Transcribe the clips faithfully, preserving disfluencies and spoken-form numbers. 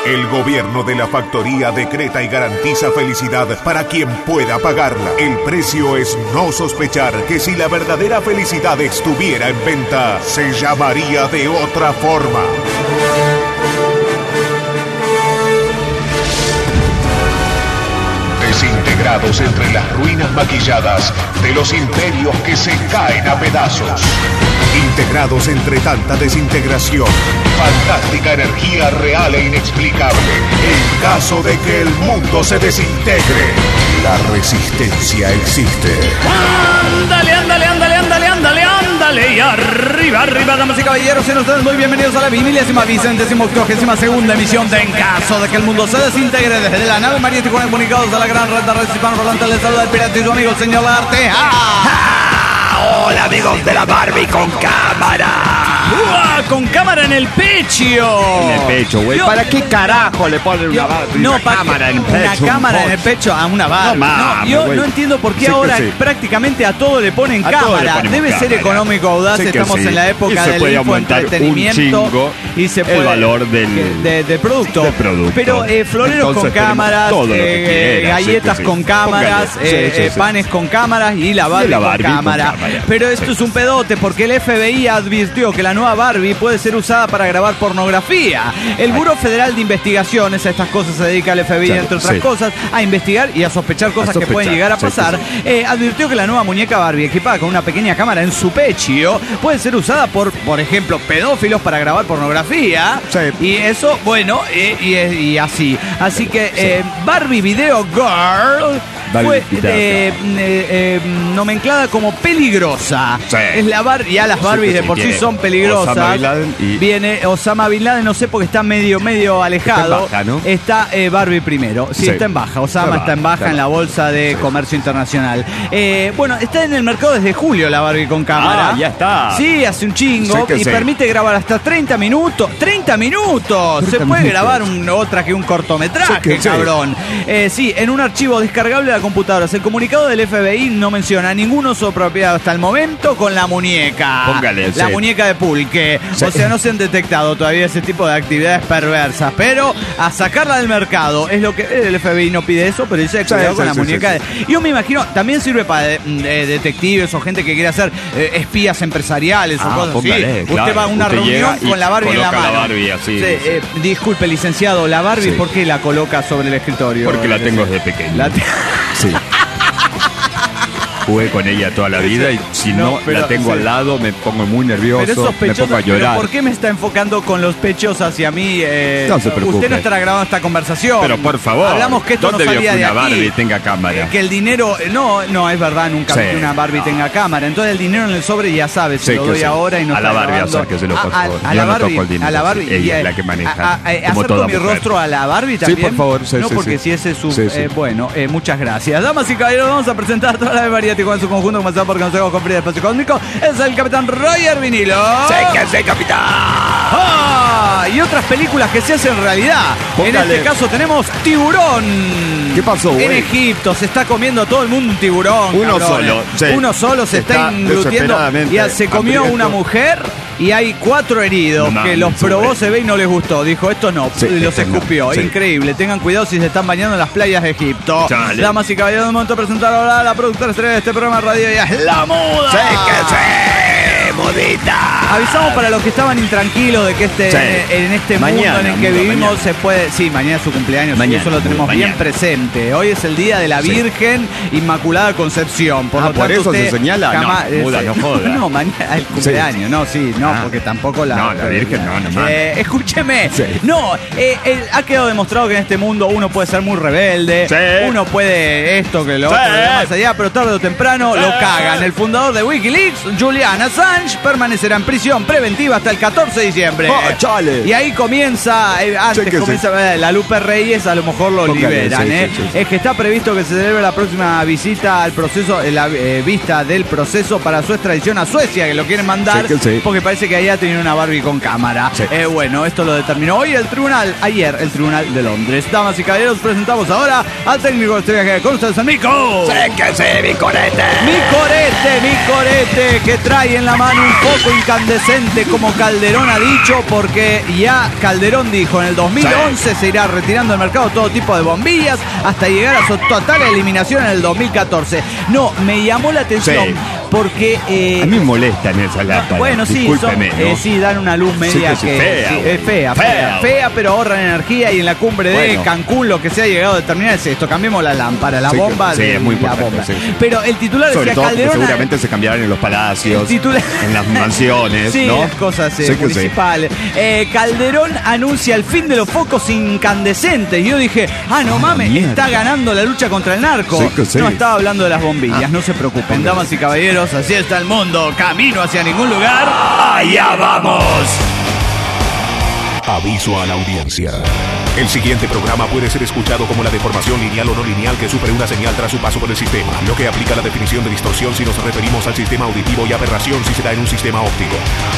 El gobierno de la factoría decreta y garantiza felicidad para quien pueda pagarla. El precio es no sospechar que si la verdadera felicidad estuviera en venta, se llamaría de otra forma. Desintegrados entre las ruinas maquilladas de los imperios que se caen a pedazos. Integrados entre tanta desintegración, fantástica energía real e inexplicable. En caso de que el mundo se desintegre, la resistencia existe. Ándale, ándale, ándale, ándale, ándale, ándale. Y arriba, arriba, damas y caballeros, sean ustedes muy bienvenidos a la vigésima, vicentésima, octogésima segunda emisión de En Caso de que el mundo se desintegre, desde la nave María Tijuana, comunicados a la gran red de redes hispanoparlantes. Les saluda el pirata y su amigo el señor Larte. ¡Ah! Hola amigos de la Barbie con cámara. ¡Uah! Con cámara en el pecho. En el pecho, güey. ¿Para qué carajo le ponen una, Barbie, no, una cámara en el pecho? Una cámara en el pecho a una Barbie. No, mames, yo güey. no entiendo por qué Sí ahora sí. prácticamente a todo le ponen A todo cámara. le ponemos Debe ser cámara. económico, audaz. Sí que Estamos sí. en la Y época se del puede aumentar infoentretenimiento un chingo y se el puede, valor del- que- de- del producto. del producto. Pero eh, floreros Entonces con tenemos cámaras, todo lo que eh, quieras, sí galletas que sí. con cámaras, Póngale. Sí, eh, sí, eh, sí. panes con cámaras y la Barbie, la con, Barbie con cámara. cámara. Pero esto Sí. es un pedote porque el F B I advirtió que la nueva Barbie puede ser usada para grabar pornografía. El Buró Federal de Investigaciones, a estas cosas se dedica el F B I, Claro, entre otras sí. cosas, a investigar y a sospechar cosas sospechar, que pueden llegar a sí, pasar. sí, Eh, advirtió que la nueva muñeca Barbie, equipada con una pequeña cámara en su pecho, puede ser usada por, por ejemplo, pedófilos para grabar pornografía. Sí. Y eso, bueno, eh, y, y así. Así que eh, Barbie Video Girl Barbie fue Video eh, eh, eh, nomenclada como peligrosa. Sí. Es la Bar ya las Sí, Barbies que de sí, por sí tiene son peligrosas. Osama Bin Laden y- Viene Osama Bin Laden, no sé porque está medio medio alejado. Está en baja, ¿no? Está eh, Barbie primero. Sí, Sí. está en baja. Osama Está está en baja, baja está en la baja. bolsa de Sí. comercio internacional. Eh, bueno, está en el mercado desde julio la Barbie con cámara. Ah, ya está. Sí, hace un chingo. Sí que y sí. permite grabar hasta treinta minutos. ¡treinta minutos! Se treinta puede minutos. grabar un- otra que un cortometraje, Sí que sí. cabrón. Eh, sí, en un archivo descargable de la computadora. El comunicado del F B I no menciona ningún uso apropiado hasta el momento con la muñeca. Póngale, La sí. muñeca de pulque. Sí. O sea, no se han detectado todavía ese tipo de actividades perversas. Pero a sacarla del mercado es lo que el F B I no pide eso, pero dice cuidado Sí, con sí, la sí, muñeca. sí, de- Yo me imagino, también sirve para eh, eh, detectives o gente que quiere hacer eh, espías empresariales o Ah, cosas póngale, así. Usted claro. va a una Usted reunión llega y con la Barbie en la coloca mano. la Barbie así, Sí, sí. eh, disculpe, licenciado, la Barbie, Sí. ¿por qué la coloca sobre el escritorio? Porque la tengo desde pequeño. La te- Sí. Jugué con ella toda la vida y si No, no, pero- la tengo sí. al lado me pongo muy nervioso, Pero es me sospechoso. pongo a ¿Pero llorar. por qué me está enfocando con los pechos hacia mí? Eh, No se preocupe. Usted no estará grabando esta conversación. Pero por favor, Hablamos que esto no ¿dónde vio salía que de una aquí. Barbie tenga cámara? Eh, que el dinero, eh, no, no, es verdad, nunca Sí. vi que una Barbie tenga cámara. Entonces el dinero en el sobre ya sabes, se Sí, lo que doy sí. ahora y no A la está Barbie grabando. acérqueselo, por A- a- favor. A, Yo la no Barbie, toco el dinero, a la Barbie. sí, ella y, es eh, la que maneja, a- a- eh, como acerco toda mi mujer. rostro a la Barbie Sí, también. por favor, sí, no, sí, porque sí. si ese es su... Sí, sí. eh, bueno, eh, muchas gracias. Damas y caballeros, vamos a presentar toda la Ave María Tijuana en su conjunto, comenzando porque nos hemos con Frida Espacio Cósmico. Es el Capitán Roger Vinilo. ¡Sí que sí, capitán! Ah, y otras películas que se hacen realidad. En Póngale. este caso tenemos Tiburón. ¿Qué pasó, En güey? Egipto se está comiendo todo el mundo un tiburón. Uno cabrones. solo, sí. Uno solo se está, Está inglutiendo. desesperadamente Y se comió hambriento. una mujer y hay cuatro heridos No que mames, los probó, güey. se ve y no les gustó. Dijo, esto no. Sí, y los esto no, escupió. sí. Increíble. Tengan cuidado si se están bañando en las playas de Egipto. Chale. Damas y caballeros, de momento presentar ahora a la productora estrella de este programa de radio. Y es La Muda. ¡Sí que sí, mudita! Avisamos para los que estaban intranquilos de que este Sí. en, en este Mañana, mundo en el que muda, vivimos mañana. se puede. Sí, mañana es su cumpleaños. Mañana, y eso lo tenemos mañana. bien presente. Hoy es el día de la Sí. Virgen Inmaculada Concepción. Por Ah, lo ¿por tanto, eso se usted señala? jamás- No, muda, eh, no joda. No, mañana el cumpleaños. No, sí, no, Ah. porque tampoco la. No, la Virgen no, no mames. Eh, escúcheme. Sí. No, eh, eh, ha quedado demostrado que en este mundo uno puede ser muy rebelde. Sí. Uno puede esto, que lo Sí. otro, que lo más allá, pero tarde o temprano Sí. lo cagan. El fundador de Wikileaks, Julian Assange, permanecerá en prisión preventiva hasta el catorce de diciembre. Oh, chale. Y ahí comienza, eh, antes Sí que comienza eh, la Lupe Reyes, a lo mejor lo Póngale, liberan. sí, eh. sí, sí, sí. Es que está previsto que se celebre la próxima visita al proceso, eh, la eh, vista del proceso para su extradición a Suecia, que lo quieren mandar, Sí que sí. porque parece que allá tienen una Barbie con cámara. Sí. Eh, bueno, esto lo determinó hoy el tribunal, ayer el tribunal de Londres. Damas y caballeros, presentamos ahora al técnico de estrella que con ustedes, el Mico. ¡Sí que sí, mi corete! Mi corete, mi corete, que trae en la mano hagan un foco incandescente como Calderón ha dicho, porque ya Calderón dijo en el dos mil once sí. se irá retirando del mercado todo tipo de bombillas hasta llegar a su total eliminación en el dos mil catorce. No, me llamó la atención sí. porque... Eh, a mí me molestan esas lámparas. Bueno, sí, son, ¿no? eh, sí, dan una luz media sí, que, que fea, sí, es fea, fea, fea, fea, pero ahorran energía y en la cumbre de bueno. Cancún lo que se ha llegado a determinar es esto, cambiemos la lámpara, la sí, bomba sí, de es muy la bomba. Sí, sí. Pero el titular sobre decía todo Calderón... seguramente se cambiarán en los palacios, titular... en las mansiones, sí, ¿no? las cosas eh, sí municipales. Sí. Eh, Calderón anuncia el fin de los focos incandescentes. Y yo dije, ah, no mames, ah, está ganando la lucha contra el narco. Sí que sí. No estaba hablando de las bombillas, ah, no se preocupen. Hombre. Damas y caballeros, así está el mundo. Camino hacia ningún lugar. ¡Allá vamos! Aviso a la audiencia. El siguiente programa puede ser escuchado como la deformación lineal o no lineal que sufre una señal tras su paso por el sistema, lo que aplica la definición de distorsión si nos referimos al sistema auditivo y aberración si se da en un sistema óptico.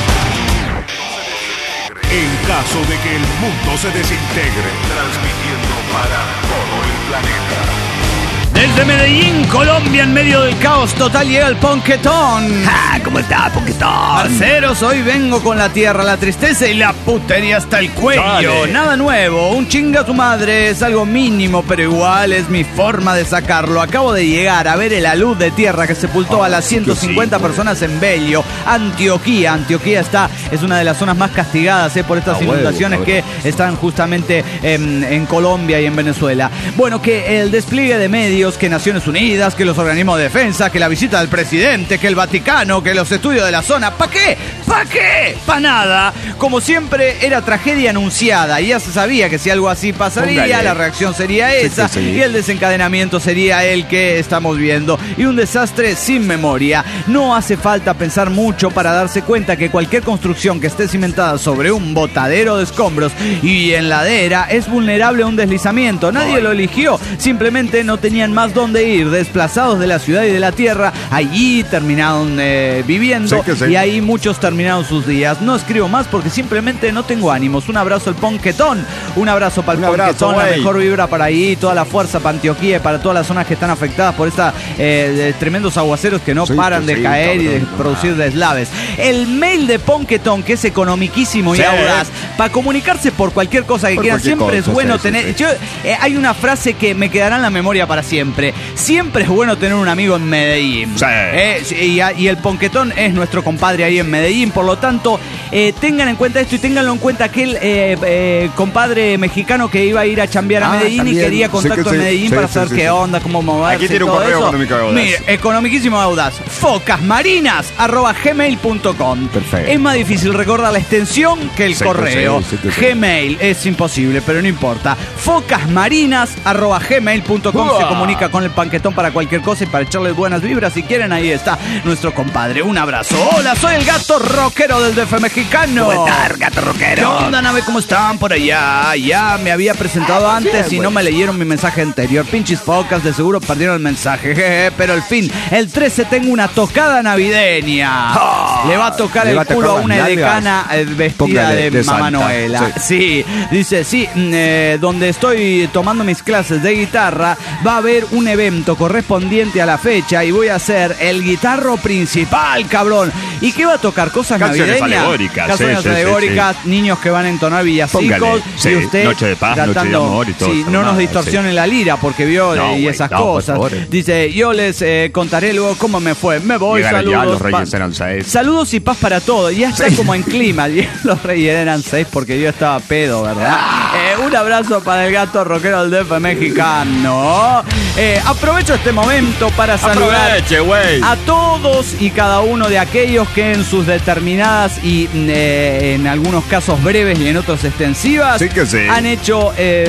En caso de que el mundo se desintegre, transmitiendo para todo el planeta. Desde Medellín, Colombia, en medio del caos total, llega el Ponquetón. ¡Ah! ¿Cómo está, Ponquetón? Parceros, hoy vengo con la tierra, la tristeza y la putería hasta el cuello. Dale. Nada nuevo, un chinga a tu madre es algo mínimo, pero igual es mi forma de sacarlo. Acabo de llegar a ver el alud de tierra que sepultó oh, a las ciento cincuenta sí, personas en Bello, Antioquía. Antioquía está, es una de las zonas más castigadas eh, por estas ah, inundaciones bueno, que están justamente en, en Colombia y en Venezuela. Bueno, que el despliegue de medios, que Naciones Unidas, que los organismos de defensa, que la visita del presidente, que el Vaticano, que los estudios de la zona. ¿Para qué? ¿Para qué? Para nada. Como siempre, era tragedia anunciada y ya se sabía que si algo así pasaría, Póngale. la reacción sería esa sí, sí, sí. y el desencadenamiento sería el que estamos viendo. Y un desastre sin memoria. No hace falta pensar mucho para darse cuenta que cualquier construcción que esté cimentada sobre un botadero de escombros y en ladera es vulnerable a un deslizamiento. Nadie Ay. lo eligió, simplemente no tenían más dónde ir, desplazados de la ciudad y de la tierra. Allí terminaron eh, viviendo sí sí. y ahí muchos terminaron sus días. No escribo más porque simplemente no tengo ánimos. Un abrazo al Ponquetón, un abrazo para el Ponquetón, abrazo, la mejor vibra para ahí, toda la fuerza para Antioquía y para todas las zonas que están afectadas por estos eh, tremendos aguaceros que no sí, paran de sí, caer cabrón, y de producir no. deslaves. El mail de Ponquetón, que es economiquísimo sí. y audaz, para comunicarse por cualquier cosa que por quieran, siempre cosa, es bueno sí, tener... Sí, sí. Yo, eh, hay una frase que me quedará en la memoria para siempre. Siempre. Siempre es bueno tener un amigo en Medellín. Sí. Eh, y, y el Ponquetón es nuestro compadre ahí en Medellín. Por lo tanto, eh, tengan en cuenta esto y ténganlo en cuenta aquel eh, eh, compadre mexicano que iba a ir a chambear a ah, Medellín también. y quería contacto sí, en Medellín sí, para sí, saber sí, qué sí. onda, cómo moverse. Aquí tiene un correo económico audaz. Mire, economiquísimo audaz. focasmarinas arroba gmail punto com. Perfecto. Es más difícil recordar la extensión que el sí, correo. Sí, sí, sí, Gmail es imposible, pero no importa. focasmarinas arroba gmail punto com. Se comunica con el Ponquetón para cualquier cosa y para echarle buenas vibras. Si quieren, ahí está nuestro compadre. Un abrazo. Hola, soy el gato rockero del D F mexicano. ¿Cómo estás, gato rockero? ¿Qué onda, nave? ¿Cómo están por allá? Ya me había presentado ah, antes sí, y no me leyeron mi mensaje anterior. Pinches focas, de seguro perdieron el mensaje. Jeje, pero al fin, el trece tengo una tocada navideña. Oh, Le va a tocar el culo a una edecana vestida Póngale, de, de Mamá Noela. Sí. sí, dice, sí, eh, donde estoy tomando mis clases de guitarra, va a haber un evento correspondiente a la fecha y voy a ser el guitarro principal, cabrón. ¿Y qué va a tocar? ¿Cosas Canciones navideñas? Alegóricas, Canciones sí, alegóricas, sí, sí. niños que van a entonar villancicos. Sí, y usted Noche de paz, tratando, Noche de amor y todo sí, eso. No nos distorsionen sí. la lira porque vio no, y wey, esas no, cosas. Dice, yo les eh, contaré luego cómo me fue. Me voy, Llegaron saludos. Ya, los reyes eran seis. Saludos y paz para todos. Ya está sí. como en clima. Los reyes eran seis porque yo estaba pedo, ¿verdad? Eh, un abrazo para el gato rockero del D F mexicano. Eh, aprovecho este momento para saludar Aproveche, a todos y cada uno de aquellos que en sus determinadas y eh, en algunos casos breves y en otros extensivas sí que sí. han hecho eh,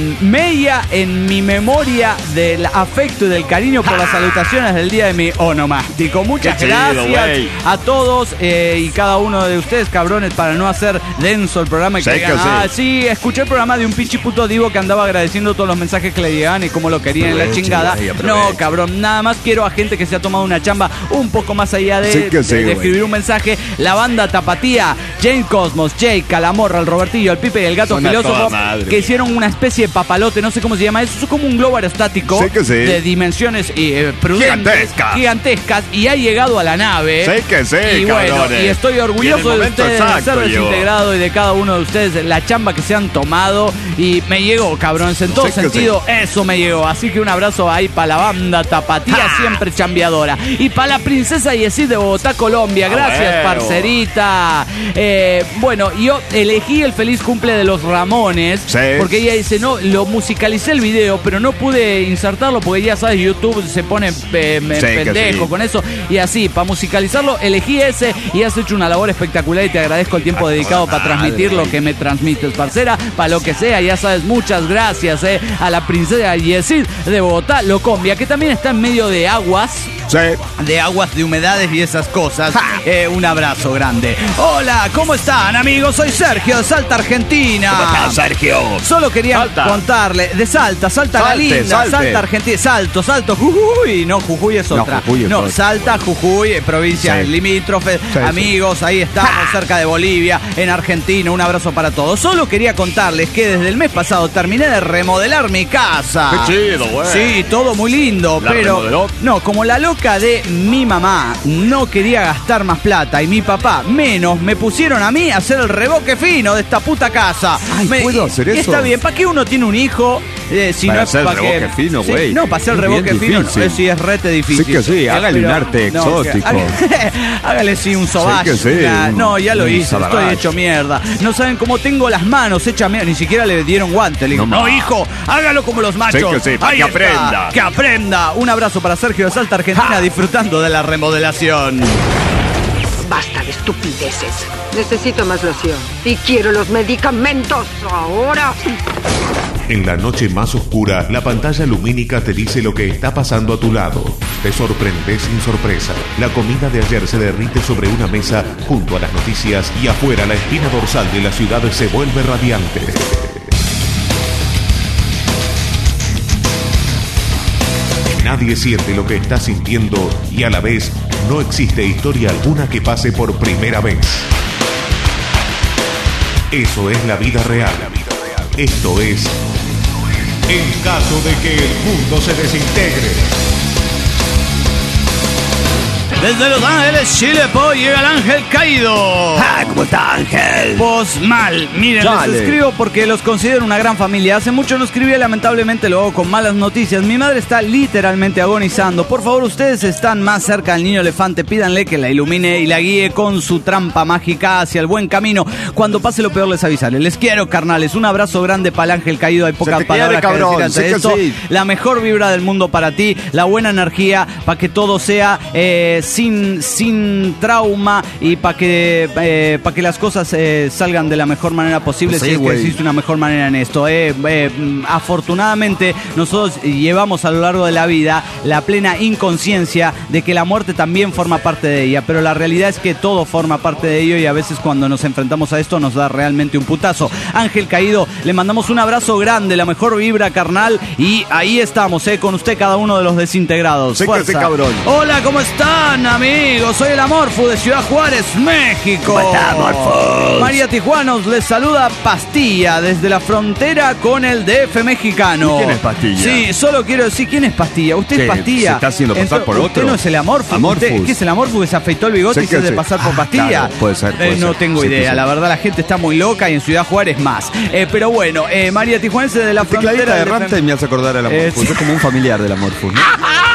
mella en mi memoria del afecto y del cariño por las salutaciones del día de mi onomástico. Muchas Qué gracias chido, a todos eh, y cada uno de ustedes, cabrones, para no hacer denso el programa y que digan, ah, sí, escuché el programa de un pinche puto divo que andaba agradeciendo todos los mensajes que le llegaban y cómo lo querían en la chingada. No, cabrón, nada más quiero a gente que se ha tomado una chamba un poco más allá de, sí que sí, de, de escribir un mensaje la banda Tapatía, Jane Cosmos, Jake, Calamorra, el Robertillo, el Pipe y el Gato Son a Filósofo, toda madre. que hicieron una especie de papalote, no sé cómo se llama eso, es como un globo aerostático Sí que sí. de dimensiones eh, prudentes, Gigantescas. gigantescas, y ha llegado a la nave. Sí que sí, Y bueno, cabrones. y estoy Y en orgulloso el de momento ustedes, de exacto ser llegó. desintegrado y de cada uno de ustedes, la chamba que se han tomado, y me llegó, cabrones, en todo Sí que sentido, eso me llegó. Así que un abrazo ahí para la banda Tapatía, ¡Ja! siempre chambeadora. Y para la princesa Yesid de Bogotá, Colombia. Gracias, Ah, bueno. parcerita. Eh, bueno, yo elegí el feliz cumple de los Ramones, Sí. porque ella dice, no, lo musicalicé el video, pero no pude insertarlo porque ya sabes, YouTube se pone eh, me- Sí, que pendejo sí. con eso. Y así, para musicalizarlo, elegí ese y has hecho una labor espectacular y te agradezco el tiempo dedicado para transmitir lo que me transmites, parcera, para lo que sea, ya sabes, muchas gracias eh, a la princesa Yesid de Bogotá, Locombia, que también está en medio de aguas. Sí. De aguas, de humedades y esas cosas. Eh, un abrazo grande. Hola, ¿cómo están, amigos? Soy Sergio de Salta, Argentina. ¿Cómo estás, Sergio? Solo quería Salta. contarle de Salta, Salta la Salte, linda, salte. Salta Argentina, Salto, Salto, Jujuy, no, Jujuy es No, otra. Jujuy es no, otra. Salta, Jujuy, eh, provincias Sí. limítrofes, sí. amigos, ahí estamos, cerca de Bolivia, en Argentina, un abrazo para todos. Solo quería contarles que desde el mes pasado terminé de remodelar mi casa. Qué chido, güey. Sí, todo muy lindo, ¿La pero remodeló? no, como la loca de mi mamá no quería gastar más plata y mi papá menos, me pusieron a mí a hacer el revoque fino de esta puta casa. Ay, Me- ¿puedo hacer y eso? Está bien, ¿para qué uno tiene un hijo? Eh, si Para no es hacer el para que- revoque fino, Sí, güey. no, para hacer el Es bien revoque fino, difícil. eh, sí, es rete difícil. Sí que sí, Eh, hágale pero- un arte no, que- exótico. hágale, hágale sí un sobacho. Sí que sí, una- un- no, ya lo un hice, estoy sabaracho. hecho mierda. No saben cómo tengo las manos hechas mierda, ni siquiera le dieron guante. Le digo, No no, más. hijo, hágalo como los machos. Sí que sí, para Ahí que está, aprenda. que aprenda. Un abrazo para Sergio de Salta, Argentina, disfrutando de la remodelación. Basta de estupideces. Necesito más loción. Y quiero los medicamentos ahora. En la noche más oscura, la pantalla lumínica te dice lo que está pasando a tu lado. Te sorprendes sin sorpresa. La comida de ayer se derrite sobre una mesa junto a las noticias y afuera la espina dorsal de la ciudad se vuelve radiante. Nadie siente lo que está sintiendo y a la vez no existe historia alguna que pase por primera vez. Eso es la vida real. Esto es En caso de que el mundo se desintegre. Desde Los Ángeles, Chile, po, llega el ángel caído. Ah, ¿cómo está, Ángel? Vos mal. Miren, Dale. les escribo porque los considero una gran familia. Hace mucho no escribí, lamentablemente lo hago con malas noticias. Mi madre está literalmente agonizando. Por favor, ustedes están más cerca del niño elefante. Pídanle que la ilumine y la guíe con su trampa mágica hacia el buen camino. Cuando pase lo peor, les avisaré. Les quiero, carnales. Un abrazo grande para el ángel caído. Hay pocas te palabras quiere, que cabrón. decir ante Sé que esto. sí. La mejor vibra del mundo para ti. La buena energía para que todo sea eh, sin, sin trauma y para que, eh, para que las cosas eh, salgan de la mejor manera posible. Pues si sí, es que güey. existe una mejor manera en esto. Eh, eh, mm, afortunadamente, nosotros llevamos a lo largo de la vida la plena inconsciencia de que la muerte también forma parte de ella, pero la realidad es que todo forma parte de ello y a veces cuando nos enfrentamos a esto nos da realmente un putazo. Ángel caído, le mandamos un abrazo grande, la mejor vibra, carnal, y ahí estamos, eh, con usted cada uno de los desintegrados. Sí que Fuerza. sí, cabrón. Hola, ¿cómo están, amigos? Soy el Amorfu de Ciudad Juárez, México. ¿Cómo está, Amorfus? María Tijuanos les saluda Pastilla desde la frontera con el D F mexicano. ¿Quién es Pastilla? Sí, solo quiero decir, ¿quién es Pastilla? Usted ¿Qué? es Pastilla. ¿Se está haciendo pasar por ¿Usted otro? no es el Amorfu? Amorfus. ¿Usted- ¿Qué es el Amorfu que se afeitó el bigote Sé y se que hace sí. pasar por Ah, Pastilla? claro, puede ser, puede Eh, no ser. tengo Sí, idea, sí. la verdad la gente está muy loca y en Ciudad Juárez más. Eh, pero bueno, eh, María Tijuanense de la Tecladita frontera de del- Ramstein me hace acordar al Eh, Amorfus. sí. Es como un familiar del Amorfus, ¿no?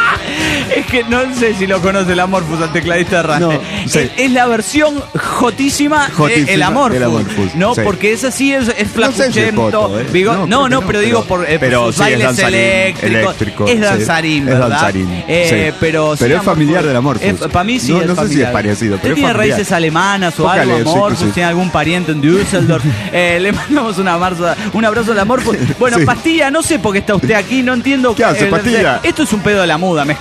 Es que no sé si lo conoce el Amorfus, al tecladista de Raste. No, sí. es, es la versión jotísima, Jotísima del Amorfus. del Amorfus, No, sí. porque es así, es, es No sé si es flacuchento. foto, ¿eh? bigo- No, no, creo no, que pero no, digo pero- por eh, pero sus sí, es bailes danzarín, eléctricos. eléctrico, Es sí. danzarín, Es ¿verdad? danzarín, Eh, sí. Pero, Pero es familiar del Amorfus. Para mí sí No- es no sé si es familiar. parecido, pero ¿Usted es tiene familiar. raíces alemanas o Póngale, algo, sí que Amorfus? sí. ¿Tiene algún pariente en Düsseldorf? Eh, le mandamos una marza- un abrazo al Amorfus. Bueno, Sí. Pastilla, no sé por qué está usted aquí, no entiendo. ¿Qué hace, eh, Pastilla? Esto es un pedo de la muda, mezcló, mezcló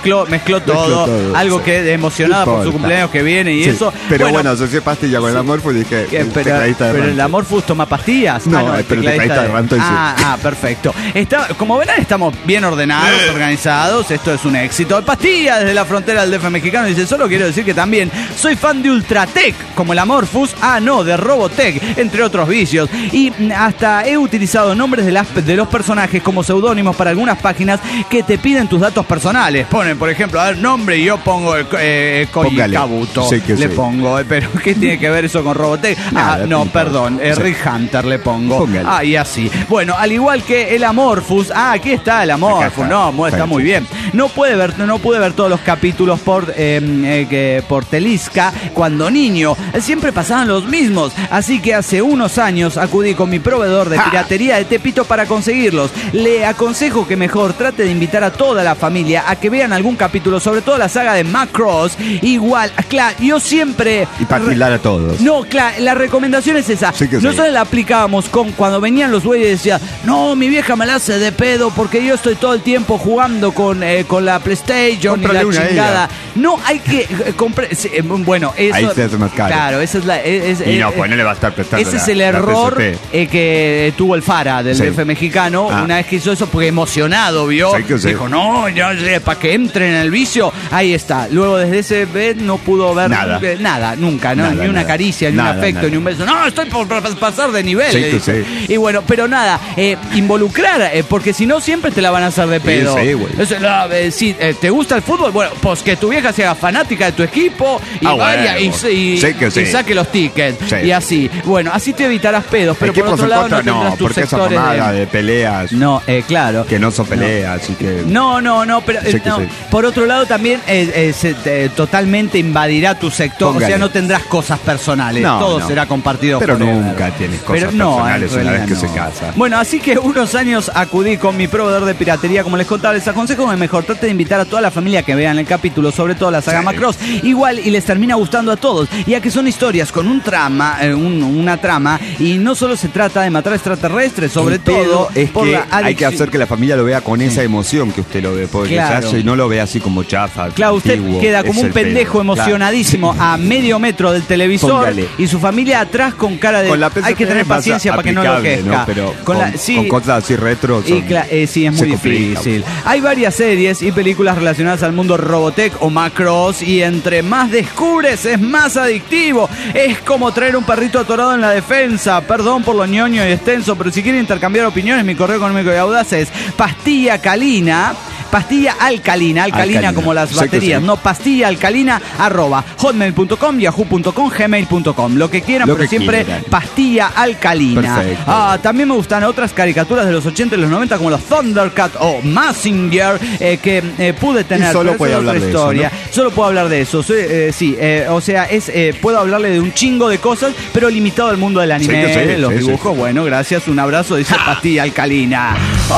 mezcló todo, todo, algo sí. que emocionada por su cumpleaños que viene y sí, eso. Pero bueno, asocié pastilla con el Amorphous y dije, ¿Qué? Pero, tecladista de pero el rancho. Amorphous toma pastillas. No, ah, no eh, pero el tecladista de rancho ah, sí. ah, perfecto. Está, como verán, estamos bien ordenados, organizados. Esto es un éxito. Pastilla desde la frontera del D F mexicano dice: solo quiero decir que también soy fan de Ultratech, como el Amorphous. Ah, no, de Robotech, entre otros vicios. Y hasta he utilizado nombres de, las, de los personajes como seudónimos para algunas páginas que te piden tus datos personales. Ponen, por ejemplo, a ver, nombre y yo pongo el eh, Koji Kabuto. Sí que le sí. pongo, eh, pero ¿qué tiene que ver eso con Robotech? Nada, ah, no, pinta. perdón, eh, Sí. Rick Hunter le pongo. Póngale. Ah, y así. Bueno, al igual que el Amorphous. Ah, aquí está el Amorphous. está. No, mu- está Está muy bien. No puede ver, no pude ver todos los capítulos por eh, eh, que- por Telisca cuando niño. Siempre pasaban los mismos. Así que hace unos años acudí con mi proveedor de piratería de Tepito para conseguirlos. Le aconsejo que mejor trate de invitar a toda la familia a que vean algún capítulo, sobre todo la saga de Macross. Igual, claro, yo siempre... Y para tildar a todos. No, claro, la recomendación es esa. Sí que sí. Nosotros la aplicábamos con cuando venían los güeyes y decían, no, mi vieja me la hace de pedo porque yo estoy todo el tiempo jugando con, eh, con la PlayStation Cómprale y la una a chingada. ella. No, hay que eh, comprar. sí, eh, bueno, eso. Ahí se hace más caro. Claro, esa es la. Es, Y no, eh, pues no le va a estar prestando ese la- es el la error P S P. eh, que tuvo el Fara del Sí. D F mexicano Ah. una vez que hizo eso porque emocionado vio. Sí que sí. Dijo, no, ya sé, para que entren en el vicio. Ahí está. Luego desde ese vez no pudo ver Nada. eh, nada nunca, ¿no? Nada, ni una nada. caricia, ni Nada, un afecto, nada. ni un beso. No, estoy por, por pasar de nivel. Sí le que dice. sí. Y bueno, pero nada, eh, involucrar, eh, porque si no siempre te la van a hacer de pedo. sí, güey. Eso, la, eh, si eh, te gusta el fútbol, bueno, pues que tu vieja sea fanática de tu equipo y Ah, vaya y, bueno. y- Sí que sí. y saque los tickets. Sí. Y así. Bueno, así te evitarás pedos, pero por Equipos otro en lado contra, no tendrás no, tus porque esa sectores mamada de... de peleas No, eh, claro. que no son peleas, así que... No, no, no, pero eh, Sí que no. sí. Por otro lado también eh, eh, se, eh, totalmente invadirá tu sector, Póngale. o sea, no tendrás cosas personales, No, todo no. será compartido. Pero forever. nunca tienes cosas Pero no, personales en una vez realidad que no. se casa. Bueno, así que unos años acudí con mi proveedor de piratería, como les contaba, les aconsejo que mejor trate de invitar a toda la familia que vean el capítulo, sobre todo la saga Sí. Macross, igual y les termina gustando a todos, ya que son historias con un trama, eh, un- una trama, y no solo se trata de matar extraterrestres, sobre El pedo todo es por que la hay que adicción. hacer que la familia lo vea con esa emoción que usted lo ve, porque Claro. se hace y no lo ve así como chafa. Claro, usted antiguo. queda como Es un el pedo. pendejo emocionadísimo Claro. a medio metro del televisor Póngale. y su familia atrás con cara de Con la P S P hay que tener es más paciencia para que no lo aplicable, quezca. ¿no? Pero con, con, la- sí, con cosas así retro y son- cla- eh, sí, es se muy complica. difícil. Hay varias series y películas relacionadas al mundo Robotech o Macross y entre más descubres es más adictivo. Es como traer un perrito atorado en la defensa. Perdón por lo ñoño y extenso, pero si quieren intercambiar opiniones, mi correo económico y audaz es pastilla calina. Pastilla alcalina, alcalina, Alcalina. como las Sé que baterías, sí. no pastilla alcalina arroba hotmail punto com, yahoo punto com, gmail punto com, lo que quieran, Lo pero que siempre quieran. pastilla alcalina. Perfecto. Ah, también me gustan otras caricaturas de los ochenta y los noventa como los Thundercat o Mazinger eh, que eh, pude tener. Y solo pero eso puede es hablar otra de eso, historia. Solo puedo hablar de eso. Soy, eh, sí, eh, o sea, es eh, puedo hablarle de un chingo de cosas, pero limitado al mundo del anime, Sí que sí, de los sí, sí. dibujos. Bueno, gracias, un abrazo, dice Pastilla Alcalina.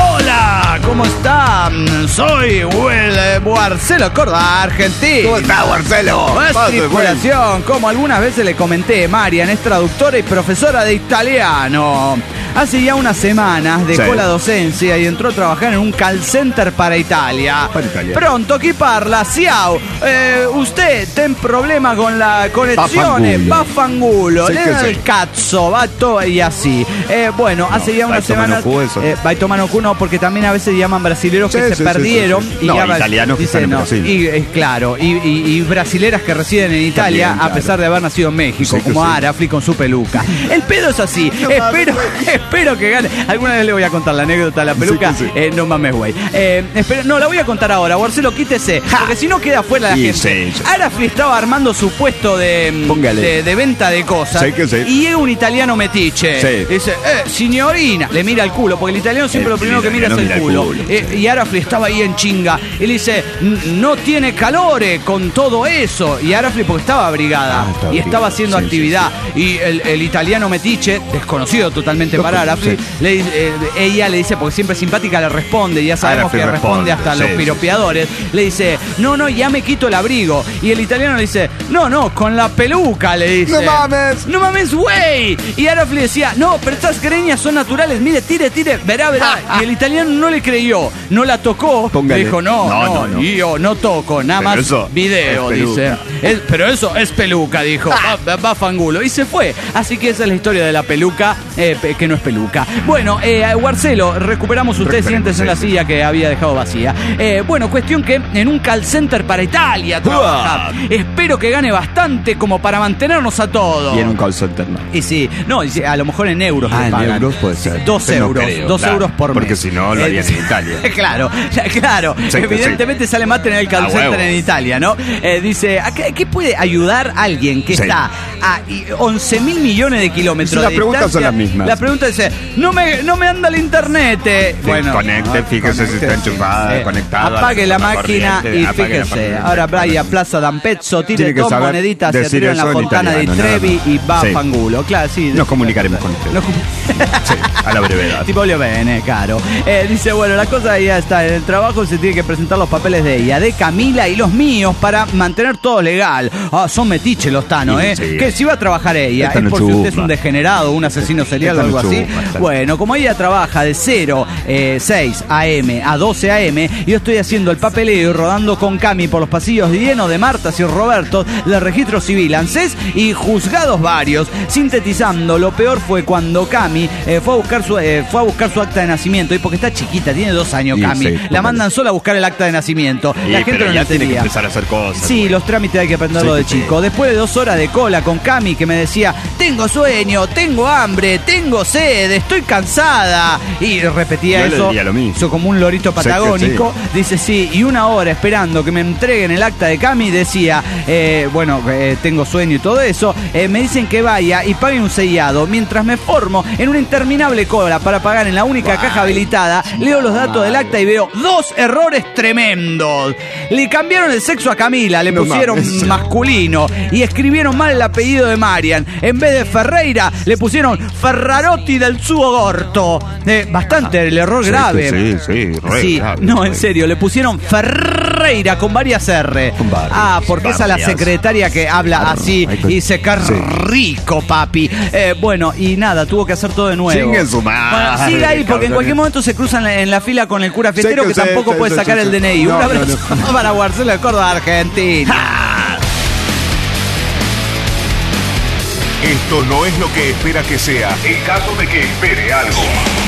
Hola, ¿cómo están? Soy Will eh, Marcelo Córdoba, argentino. ¿Cómo está, Marcelo? Nuestra Pase, pues. tripulación, como algunas veces le comenté, Marian es traductora y profesora de italiano. Hace ya unas semanas dejó Sí. la docencia y entró a trabajar en un call center para Italia. Para Italia. Pronto, chi parla? Ciao. Eh, usted ten problema con la connessione, Vaffangulo. vaffangulo. Sí Le que da sí. el cazzo, va todo y así. Eh, bueno, hace ya unas vai tomar semanas. no cu eso. Eh, vai tomar no cu no, porque también a veces llaman brasileros Sí, que se sí, sí, perdieron. sí, sí. Y No, ya va- italianos que dice, están en no, Brasil. Y, eh, claro, y, y- y brasileras que residen en Italia, También, a claro. pesar de haber nacido en México, Sí que como sí. Arafli con su peluca. El pedo es así. espero, espero que gane. Alguna vez le voy a contar la anécdota de la peluca. Sí que sí. Eh, no mames, güey. Eh, espero- no, la voy a contar ahora. Marcelo, quítese. Porque si no queda fuera la Y gente. sí, sí. Arafli estaba armando su puesto de, Póngale. de, de venta de cosas. Sí que sí. Y llega un italiano metiche. Sí. Dice, eh, signorina. Le mira el culo, porque el italiano siempre El lo primero que mira es italiano el mira el culo. culo, Eh, sí. y Arafli estaba ahí en chinga. Y le dice, "N- no tiene calore con todo eso. Y Arafli porque estaba abrigada. Ah, estaba y estaba abrigada, haciendo sí, sí, actividad. Y el, el italiano metiche, desconocido totalmente Lo para conoce. Arafli, le dice- eh, ella le dice, porque siempre es simpática, le responde. Y ya sabemos Arafli que responde responde, hasta sí, los sí, piropeadores. Le dice, no, no, ya me quito el abrigo. Y el italiano le dice, No, no, con la peluca, le dice. ¡No mames! ¡No mames, güey! Y Araf le decía, no, pero estas greñas son naturales, mire, tire, tire, verá, verá. Y el italiano no le creyó, no la tocó. Póngale. Le dijo, no, no, no, no, yo no toco, nada Pero más eso video, es dice. Es, pero eso es peluca, dijo. Va, va fangulo. Y se fue. Así que esa es la historia de la peluca, eh, que no es peluca. Bueno, eh, Guarcelo, recuperamos ustedes siéntese en la silla que había dejado vacía. Eh, bueno, cuestión que en un call center para Italia trabaja. Espero que gane bastante como para mantenernos a todos. Y en un call center no. Y sí, no, y sí, a lo mejor en euros Ah, le en pagan. euros puede ser. Dos Pero no euros, creo, dos claro, euros por mes. porque si no, lo Eh, harían en Italia. Claro, claro. Sí, Evidentemente sí. sale más tener el call A center huevo. en Italia, ¿no? Eh, dice, ¿a qué, qué puede ayudar alguien que Sí. está a once mil millones de kilómetros Las de preguntas son distancia? las mismas. La pregunta dice, no me, no me anda el internet. eh. Bueno, conecte, fíjese si está enchufada, eh, conectada. apague la con máquina corriente, y apague la fíjese. corriente. Ahora vaya a Plaza D'Ampezzo, tire Tiene que dos saber moneditas hacia decir arriba en la eso en fontana de italiano, nada Trevi más. y va Sí. fangulo. Claro, sí. Nos comunicaremos con usted. Nos comu- Sí, a la brevedad. Ti voglio bene, caro. Eh, dice, bueno, la cosa ya está. En el trabajo se tiene que presentar los papeles de ella, de Camila y los míos para mantener todo legal. Ah, son metiches los Tano, ¿eh? Sí. Que si va a trabajar ella, Esta es no por si usted es chupa. un degenerado, un asesino serial o Esta no algo así. chupa, esta no. Bueno, como ella trabaja de cero, eh, seis a eme a doce a eme, yo estoy haciendo el papeleo y rodando con Cami por los pasillos llenos de Martas y Robertos del registro civil, ANSES y juzgados varios. Sintetizando, lo peor fue cuando Cami eh, fue a buscar su eh, fue a buscar su acta de nacimiento, y porque está chiquita, tiene dos años Y Cami, sí, la póngale. mandan sola a buscar el acta de nacimiento. Sí, la gente pero no ya lo tiene que entendía. empezar a hacer cosas. Sí, güey. los trámites hay que aprenderlo Sí, de sí. chico. Después de dos horas de cola con Cami, que me decía, tengo sueño, tengo hambre, tengo sed, estoy cansada. Y repetía Yo le eso, diría lo mismo. eso como un lorito Sé que patagónico. Dice sí, y una hora esperando que me entreguen el acta de Cami, decía, eh, bueno, eh, tengo sueño y todo eso. Eh, me dicen que vaya y pague un sellado. Mientras me formo en una interminable cola para pagar en la única caja habilitada, leo los datos del acta y veo dos errores tremendos. Le cambiaron el sexo a Camila, le No pusieron mames. masculino y escribieron mal el apellido de Marian. En vez de Ferreira, le pusieron Ferrarotti del Suo Gorto. Eh, bastante el error Sí, grave. Sí, sí, re Sí, grave, no, re. en serio, le pusieron Ferreira con varias R. Con varias, Ah, porque esa es la varias. secretaria que habla así y dice que Sí. rico, papi. Eh, bueno, y nada, tuvo que hacer todo de nuevo. Chingue su madre, Bueno, sigue ahí, porque en cabrón. cualquier momento se cruzan en la, en la fila con el cura fiestero, Sí, que que sí, tampoco sí, puede sí, sacar sí, el sí. D N I. No, Un no, abrazo para Guarcelo de Córdoba, Argentina. Esto no es lo que espera que sea en caso de que espere algo.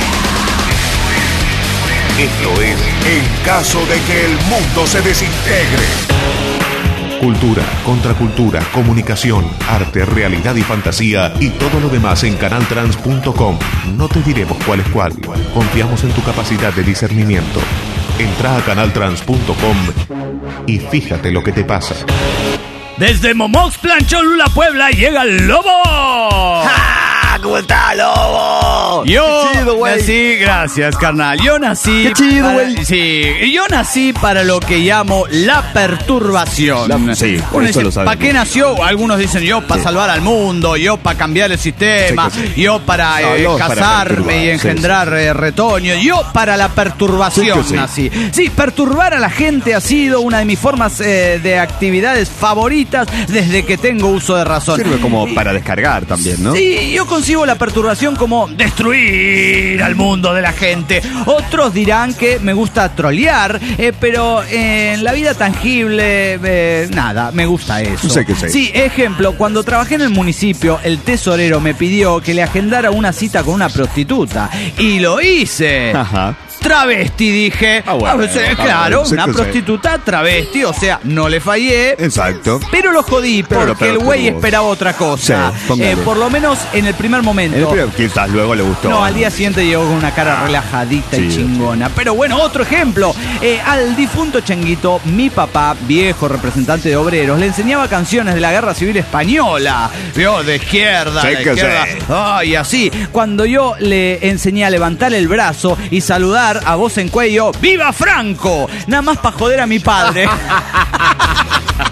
Esto es en caso de que el mundo se desintegre. Cultura, contracultura, comunicación, arte, realidad y fantasía y todo lo demás en canaltrans punto com. No te diremos cuál es cuál. Confiamos en tu capacidad de discernimiento. Entra a canaltrans punto com y fíjate lo que te pasa. Desde Momoxplan, Cholula, Puebla, llega el Lobo. ¿Cómo está, Lobo? Yo Qué chido, güey. nací, gracias, carnal. Yo nací. Qué chido, para- güey. Sí, yo nací para lo que llamo la perturbación. La- sí, por Uno eso dice, lo sabemos. ¿para qué nació? Algunos dicen yo para Sí. salvar al mundo, yo para cambiar el sistema, Sí, que sí. yo para No, eh, no, para casarme perturbar, y sí, engendrar eh, retoño, yo para la perturbación Sí, que sí. nací. Sí, perturbar a la gente ha sido una de mis formas eh, de actividades favoritas desde que tengo uso de razón. Sirve como Y- para descargar también, ¿no? Sí, yo concibo la perturbación como destruir al mundo de la gente. Otros dirán que me gusta trolear, eh, pero en la vida tangible, eh, nada, me gusta eso. Sí que sí. Sí, ejemplo, cuando trabajé en el municipio, el tesorero me pidió que le agendara una cita con una prostituta. Y lo hice. Ajá. Travesti, dije. Ah, bueno, Ah, sí, ah, claro, sí una que sí. prostituta travesti, o sea, no le fallé. Exacto. Pero lo jodí Pero lo porque el güey perturbó. esperaba otra cosa. Sí, póngale. Eh, por lo menos en el primer momento. En el primer- quizás luego le gustó. No, al día siguiente llegó con una cara relajadita y sí, chingona. Pero bueno, otro ejemplo. Eh, al difunto Changuito, mi papá, viejo representante de obreros, le enseñaba canciones de la Guerra Civil Española. Yo, de izquierda, Sí de que izquierda. sí. Ay, así. Cuando yo le enseñé a levantar el brazo y saludar a voz en cuello, ¡Viva Franco! Nada más para joder a mi padre.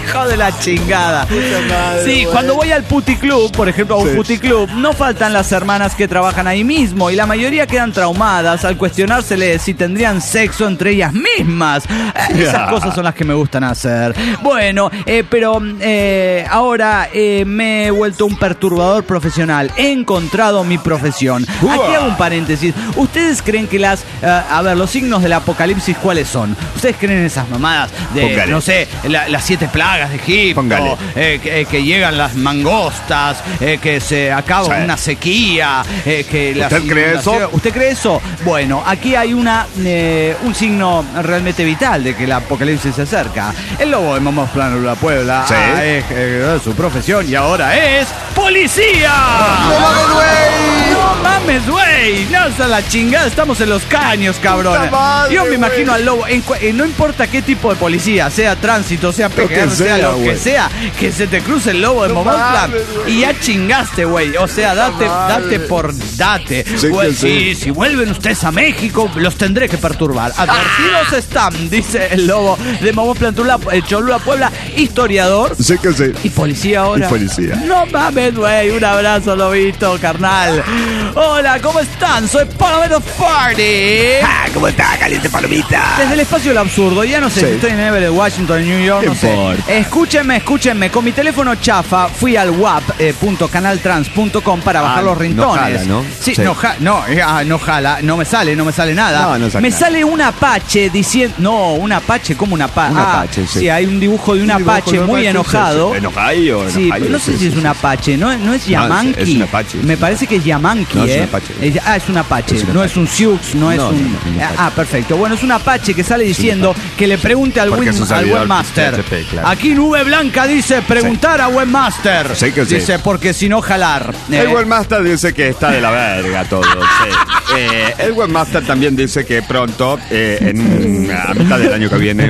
Hijo de la chingada. madre, Sí, güey. cuando voy al puticlub, por ejemplo, a un Sí. puticlub, no faltan las hermanas que trabajan ahí mismo y la mayoría quedan traumadas al cuestionársele si tendrían sexo entre ellas mismas. Eh, Esas cosas son las que me gustan hacer. Bueno, eh, pero eh, ahora eh, me he vuelto un perturbador profesional. He encontrado mi profesión. Aquí hago un paréntesis. ¿Ustedes creen que las... eh, a ver, los signos del apocalipsis, ¿cuáles son? ¿Ustedes creen en esas mamadas de, Póngale. no sé, la- las siete plagas de Egipto? Póngale. Eh, que, eh, que llegan las mangostas, eh, que se acaba Sí. una sequía, eh, que las ¿Usted cree eso? inundaciones- ¿Usted cree eso? Bueno, aquí hay una eh, un signo realmente vital de que el apocalipsis se acerca. El lobo de Momoplano de la Puebla Sí. ah, es eh, su profesión y ahora es ¡policía! ¡No mames, güey! ¡No mames, güey! No, esa la chingada, estamos en los caños, cabrón. Puta madre, Yo me imagino güey. al lobo, en cua- eh, no importa qué tipo de policía, sea tránsito, sea P Lo que G R, sea sea, lo que güey. sea, que se te cruce el lobo de No Momoplano mames, güey. y ya chingaste, güey. O sea, date, madre. date por date. Sí, Güey, que sí. sí, si vuelven ustedes a México, los tendré que perturbar. Advertidos están, dice el lobo de Momoplano, eh, Cholula, Puebla, historiador. Sí que sí. Y policía ahora. Y policía. No mames, güey. Un abrazo, lobito, carnal. Hola, ¿cómo están? Soy Palomero Party. Ah, ¿cómo está, caliente palomita? Desde el espacio del absurdo. Ya no sé Sí. si estoy en Everett, Washington, en New York, ¿Qué no sé. importa? Escúchenme, escúchenme. Con mi teléfono chafa fui al wap punto canaltrans punto com para bajar Ah, los no rintones. jala, ¿no? Sí, Sí. no, ja- no, eh, ah, no jala, no me sale, no me sale nada. No, no saca me nada. sale un apache diciendo. No, un apache, como un apache. Un apache, sí. Sí, hay un dibujo de un, Un dibujo apache de un muy apache, enojado. sí, sí. ¿Enojado o Sí, enojado? no sé Sí, si es sí, un sí. apache, no, no es Yamanqui. es un apache. Me parece que es Yamanqui, No, es un ¿eh? apache. Es- ah, es un apache, Es un no apache. es un Sioux, no, es No, un... no, no, es un apache. Ah, perfecto. Bueno, es un apache que sale diciendo que le pregunte al, Porque win- es un al servidor webmaster. P H P, claro. Aquí Nube Blanca dice preguntar a webmaster. Sí que sí. Dice, porque si no jalar. El Eh, webmaster dice que está de la verga todo. Sí. Eh, el webmaster también dice que pronto, eh, en a mitad del año que viene.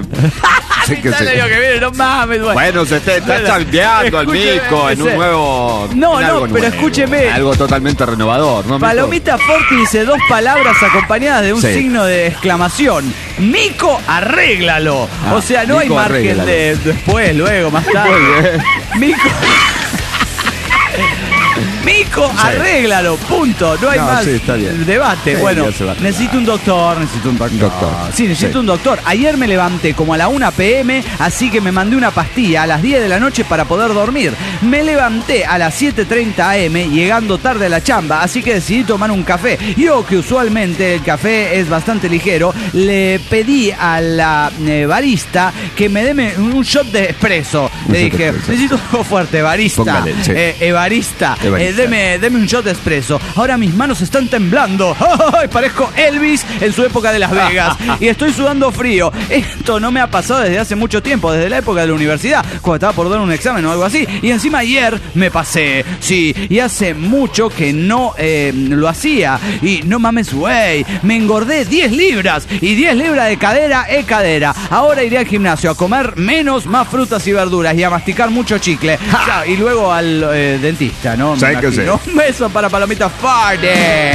Sí que Dale, sí. digo que viene, no mames, güey. Bueno, se está, está Bueno, chambeando el escúcheme, mico en un ese- nuevo. No, en no, algo pero nuevo. escúcheme. Algo totalmente renovador, ¿no? mico? Palomita Forti dice dos palabras acompañadas de un Sí. signo de exclamación. Mico, arréglalo. Ah, o sea, no hay Mico, margen arréglalo. de después, luego, más tarde. Muy bien. Mico. Mico, arréglalo, punto. No hay No, más sí, está bien. debate. Sí, bueno, ya se va a arreglar. necesito un doctor, necesito un doctor. Doctor. Sí, necesito Sí. un doctor. Ayer me levanté como a la una pe eme, así que me mandé una pastilla a las diez de la noche para poder dormir. Me levanté a las siete treinta a eme, llegando tarde a la chamba, así que decidí tomar un café. Yo, que usualmente el café es bastante ligero, le pedí a la eh, barista que me dé un shot de espresso. Un Le shot de dije, espresso. necesito algo fuerte, barista. Póngale, sí. Eh, Evarista, Evarista. eh, deme, deme un shot de espresso. Ahora mis manos están temblando. ¡Ay! Parezco Elvis en su época de Las Vegas. Y estoy sudando frío. Esto no me ha pasado desde hace mucho tiempo, desde la época de la universidad, cuando estaba por dar un examen o algo así. Y encima ayer me pasé. Sí, y hace mucho que no eh, lo hacía. Y no mames, güey, me engordé diez libras. Y diez libras de cadera es cadera. Ahora iré al gimnasio a comer menos, más frutas y verduras y a masticar mucho chicle. Ya, y luego al eh, dentista, ¿no? Me Sí que sí. imagino. Un beso para Palomita Farde.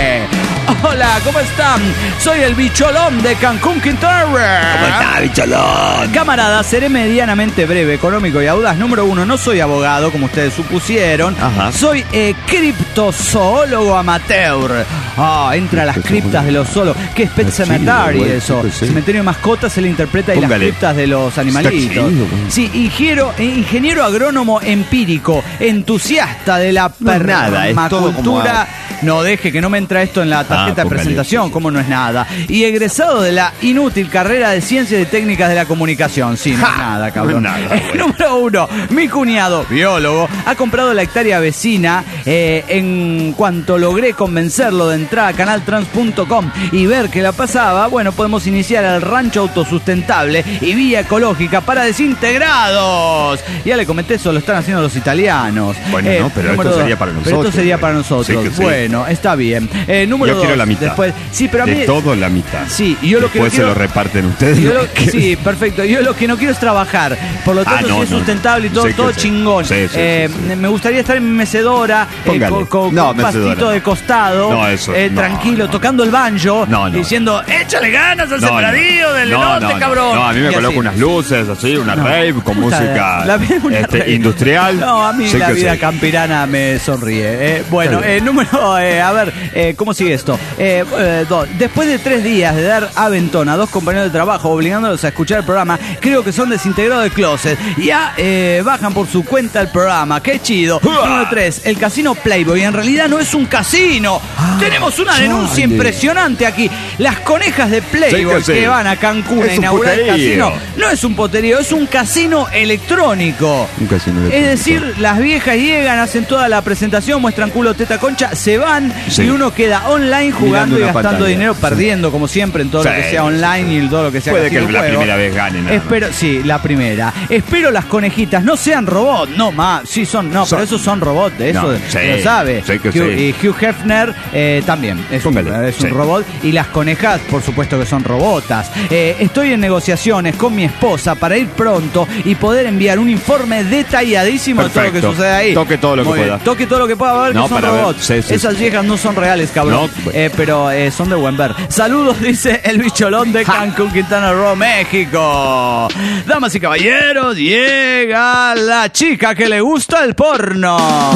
Hola, ¿cómo están? Soy el bicholón de Cancún, Quintana Roo. ¿Cómo está, bicholón? Camarada, seré medianamente breve, económico y audaz. Número uno, no soy abogado, como ustedes supusieron. Ajá. Soy eh, criptozoólogo amateur. Ah, entra a las criptas de los zoólogos. ¿Qué es Pet Está Cemetery chido, güey, eso? sí que sí. Cementerio de mascotas se le interpreta y las Póngale. criptas de los animalitos. chido, güey. Sí, ingeniero, eh, ingeniero agrónomo empírico, entusiasta de la No es nada, es todo como permacultura. No deje que no me entra esto en la tarjeta de póngale. presentación, como no es nada. Y egresado de la inútil carrera de Ciencias y Técnicas de la Comunicación. Sí, no es nada, cabrón. No es nada, Eh, güey. número uno, mi cuñado, biólogo, ha comprado la hectárea vecina. eh, en cuanto logré convencerlo de entrar a canaltrans punto com y ver qué la pasaba, bueno, podemos iniciar el rancho autosustentable y vía ecológica para desintegrados. Ya le comenté, eso lo están haciendo los italianos. Bueno, no, pero número esto dos, sería para Pero nosotros, esto sería güey. para nosotros. Sí que sí. Bueno, está bien. Eh, número Yo quiero la mitad. Después, sí, pero a mí, de todo la mitad. Sí, y yo lo que no Después quiero, se lo reparten ustedes. yo lo, sí, perfecto. Yo lo que no quiero es trabajar. Por lo tanto, Ah, no, si es no, sustentable y todo, sí, todo sí. chingón. Sí, sí, eh, sí, sí. Me gustaría estar en mi mecedora, eh, Póngale. con, con- No, con un mecedora pastito no. de costado, No, eso, eh, no, tranquilo, no. tocando el banjo, No, no. diciendo, échale ganas al No, sembradío no. del No, elote, no, no. cabrón. No, a mí me Y coloco así. unas luces, así, una No. rave con Me gusta música la vida- una este, rave. industrial. No, a mí Sí la que vida sí. campirana me sonríe. eh. Bueno, Está bien. eh, número, eh, a ver, eh, ¿cómo sigue esto? Eh, eh, dos. Después de tres días de dar aventón a dos compañeros de trabajo obligándolos a escuchar el programa, creo que son desintegrados del closet. Ya eh, bajan por su cuenta el programa. ¡Qué chido! Número tres. El casino Playboy en realidad no es un casino. Tenemos una denuncia chale. impresionante aquí. Las conejas de Playboy Sí que que, sí. van a Cancún Es a un inaugurar el puterío. casino no es un poterío, es un casino electrónico. Un casino Es electrónico. decir, las viejas llegan, hacen toda la presentación, muestran culo, teta, concha, se van Sí. y uno queda online jugando Mirando y una gastando pantalla. dinero, Sí. perdiendo como siempre en todo lo Sí, que sea sí, online y en todo lo que sea Puede que casino y la juego. primera vez gane nada más. Espero, sí, la primera. Espero las conejitas no sean robots, no más, sí son, no, Son- pero esos son robots, eso No, lo sí, sabe. sí que Hugh, sí. Y Hugh Hefner eh, también es, un, Póngale, es un sí. robot y las conejas, por supuesto que son robotas. Eh, estoy en negociaciones con mi esposa para ir pronto y poder enviar un informe detalladísimo de todo lo que Perfecto. sucede ahí. Toque todo lo que Muy bien. pueda. Toque todo lo que pueda, ver No, que son para ver. robots. Sí, sí, Esas sí. viejas no son reales, cabrón. No, bueno. Eh, pero eh, son de buen ver. Saludos, dice el bicholón de Cancún, Quintana Roo, México. Damas y caballeros, llega la chica que le gusta el porno.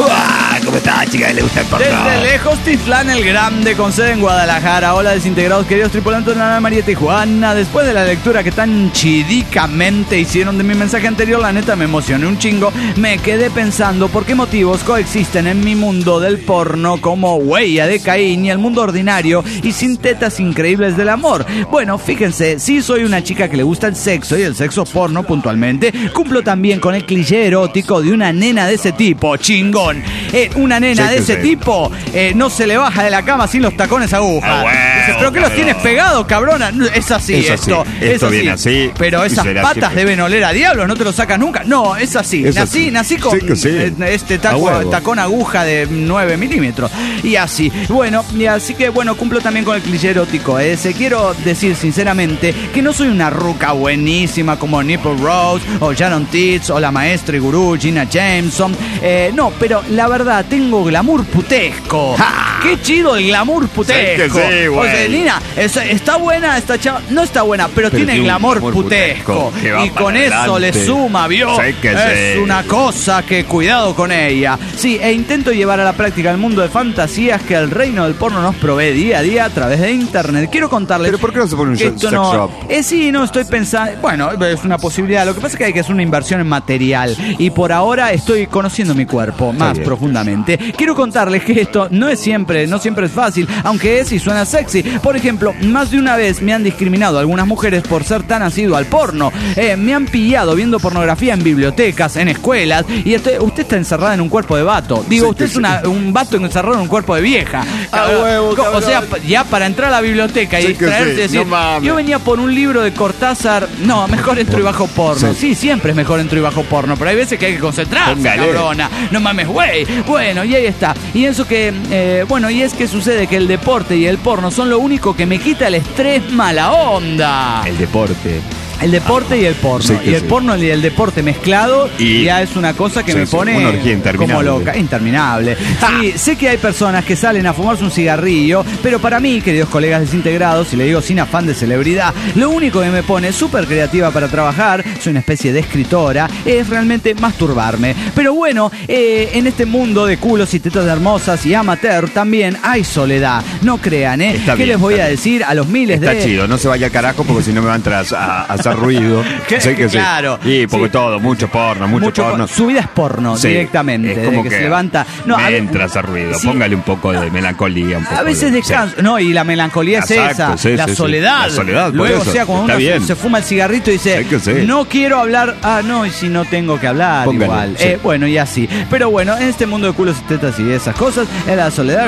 ¿Cómo está, chica? ¿Le gusta el porno? Desde lejos, Titlán el Grande, con sede en Guadalajara. Hola, desintegrados, queridos tripulantes de la nave María Tijuana. Después de la lectura que tan chidicamente hicieron de mi mensaje anterior, la neta me emocioné un chingo. Me quedé pensando por qué motivos coexisten en mi mundo del porno como Huella de Caín y el mundo ordinario y sin tetas increíbles del amor. Bueno, fíjense, si soy una chica que le gusta el sexo y el sexo porno puntualmente, cumplo también con el cliché erótico de una nena de ese tipo, chingón. Eh, una nena Sí, de que ese sí. tipo eh, no se le baja de la cama sin los tacones aguja. Ah, bueno, Dice, ¿pero qué los cabrón. tienes pegados, cabrona? No, es así Es así. esto. es Esto viene así, Pero y esas será patas siempre. deben oler a diablo, no te lo sacas nunca. No, es así. Es nací, así. nací con Sí que sí. eh, este A taco, huevo. tacón aguja de nueve milímetros. Y así. Bueno, y así que bueno, cumplo también con el cliché erótico ese. Quiero decir sinceramente que no soy una ruca buenísima como Nipple Rose o Sharon Tits o la maestra y gurú Gina Jameson. Eh, no, pero la verdad, tengo glamour putesco. ¡Qué chido el glamour putesco! Sí que sí, o güey. sea, Nina, es- está buena esta chava. No está buena, pero, Pero tiene tiene un glamour, glamour putesco. putesco que va Y con para eso le adelante. suma, ¿vio? Sí que es sí. una cosa que cuidado con ella. Sí, e intento llevar a la práctica el mundo de fantasías que el reino del porno nos provee día a día a través de internet. Quiero contarles. ¿Pero por qué no se pone un que sex esto no- shop? Eh, sí, no estoy pensando. Bueno, es una posibilidad. Lo que pasa es que hay que hacer una inversión en material. Y por ahora estoy conociendo mi cuerpo más bien. profundamente. Quiero contarles que esto no es siempre, no siempre es fácil, aunque es y suena sexy. Por ejemplo, más de una vez me han discriminado algunas mujeres por ser tan asiduo al porno. Eh, me han pillado viendo pornografía en bibliotecas, en escuelas. Y estoy- usted está encerrada en un cuerpo de vato. Digo, Sí, usted que es una- un vato encerrado en un cuerpo de vieja. Ah, huevo, o cabrón. sea, ya para entrar a la biblioteca y Sí que distraerse sí, y decir, no mames. yo venía por un libro de Cortázar. No, mejor entro y bajo porno. Sí. Sí. siempre es mejor entro y bajo porno, pero hay veces que hay que concentrarse, Póngale. cabrona. No mames, güey. Bueno, y ahí está. Y eso que, eh, bueno, y es que sucede que el deporte y el porno son lo único que me quita el estrés mala onda. El deporte. El deporte y el porno. Sí que y el sí. porno y el deporte mezclado Y- ya es una cosa que Sí, me sí, pone una orgía interminable. como loca. Interminable. Sí, sé que hay personas que salen a fumarse un cigarrillo, pero para mí, queridos colegas desintegrados, y le digo sin afán de celebridad, lo único que me pone súper creativa para trabajar, soy una especie de escritora, es realmente masturbarme. Pero bueno, eh, en este mundo de culos y tetas hermosas y amateur también hay soledad. No crean, ¿eh? Está ¿Qué bien, les voy está a bien. decir a los miles Está de... chido, no se vaya al carajo porque si no me va a entrar a, a hacer ruido. Que- Sí que sí. claro. Y porque Sí. todo, mucho porno, mucho, Mucho porno. por- su vida es porno Sí, directamente, es desde como que, que se levanta. No, me a, entra a hacer ruido. sí. Póngale un poco de melancolía. Un poco A veces de- descanso. No, y la melancolía es Exacto, esa, sí, la sí, sí. soledad. La soledad, por Luego, eso. o sea, cuando Está uno bien. se, se fuma el cigarrito y dice, Sí que sí. no quiero hablar. Ah, no, y si no tengo que hablar, Póngale, igual. sí. Eh, bueno, y así. Pero bueno, en este mundo de culos y tetas y esas cosas, es la soledad.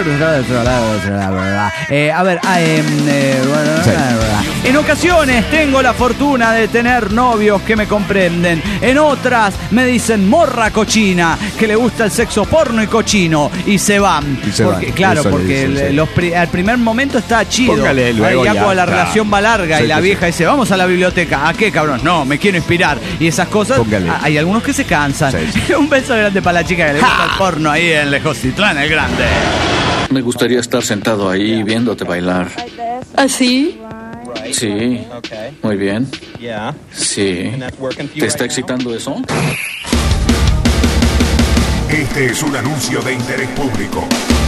Eh, a ver, ah, em, eh, Sí. en ocasiones tengo la fortuna fortuna de tener novios que me comprenden. En otras me dicen morra cochina, que le gusta el sexo porno y cochino, y se van. Y se porque, van. Claro, Eso porque le dicen, el, sí. los pri- al primer momento está chido. Póngale luego Ahí ya ya, cuando la claro. relación va larga Sí, y la que vieja sí. dice, vamos a la biblioteca. ¿A qué, cabrón? No, me quiero inspirar. Y esas cosas, Póngale. a- hay algunos que se cansan. Sí, sí. Un beso grande para la chica que le gusta el porno ahí en Lejocitlán, el grande. Me gustaría estar sentado ahí viéndote bailar. ¿Así? Sí. Muy bien. Yeah. Sí. And that's working for you ¿Te está right now? excitando eso? Este es un anuncio de interés público.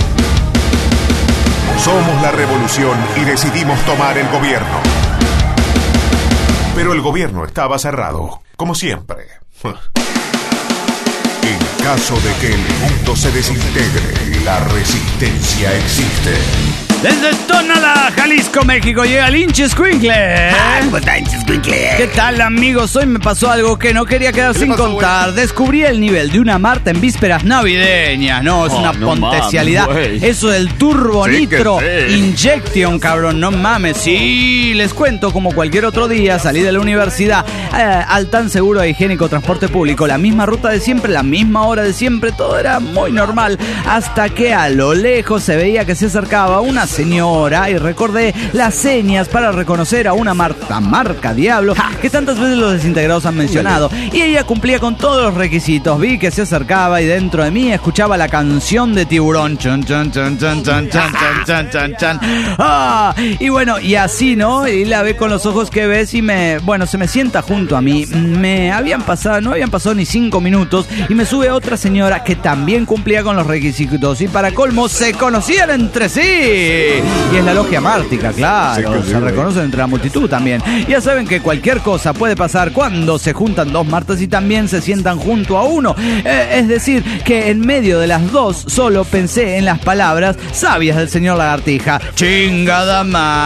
Somos la revolución y decidimos tomar el gobierno. Pero el gobierno estaba cerrado, como siempre. En caso de que el mundo se desintegre, la resistencia existe. Desde Tonalá, Jalisco, México, llega Lynch Squinkle. ¿Cómo está, Squinkle? ¿Qué tal, amigos? Hoy me pasó algo que no quería quedar sin pasó, contar. Descubrí el nivel de una Marta en vísperas navideñas. No, es Oh, una no potencialidad. mames, güey. Eso del turbo Sí que nitro sí. injection, cabrón. No mames. Sí, les cuento, como cualquier otro día, salí de la universidad eh, al tan seguro e higiénico transporte público. La misma ruta de siempre, la misma hora de siempre. Todo era muy normal. Hasta que a lo lejos se veía que se acercaba una señora y recordé las señas para reconocer a una Marta Marca Diablo que tantas veces los desintegrados han mencionado, y ella cumplía con todos los requisitos. Vi que se acercaba y dentro de mí escuchaba la canción de Tiburón. Chan, chan, chan, chan, chan, chan, chan, chan, chan, chan. Ah, y bueno, y así, ¿no? Y la ve con los ojos que ves y me, bueno, se me sienta junto a mí. Me habían pasado, no habían pasado ni cinco minutos y me sube otra señora que también cumplía con los requisitos, y para colmo se conocían entre sí. Y es la logia mártica, claro. Sí, que sí, se güey. reconocen entre la multitud también. Ya saben que cualquier cosa puede pasar cuando se juntan dos Martas y también se sientan junto a uno. Eh, es decir, que en medio de las dos solo pensé en las palabras sabias del señor Lagartija. ¡Chingada